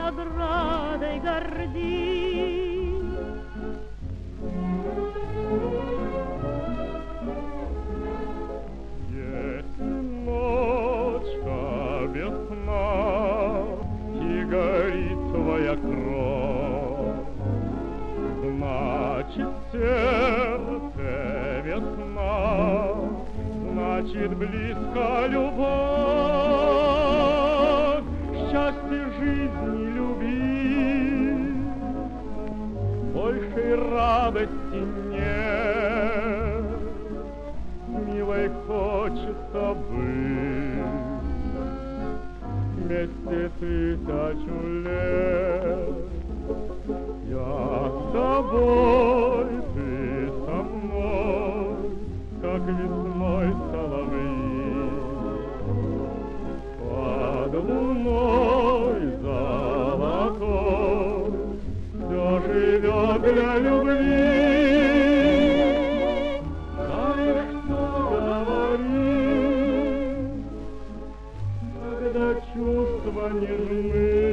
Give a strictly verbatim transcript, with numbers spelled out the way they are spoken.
отрадой гордись. Если ночка без сна и горит твоя кровь, значит, сердце весна, значит, близко любовь, счастье жизни любить, большей радости нет, милой хочется быть вместе тысячу лет. Я с тобой, ты со мной, как весной соловьи, под луной золотой все живет для любви. Знаешь, что говорит, когда чувства нежны,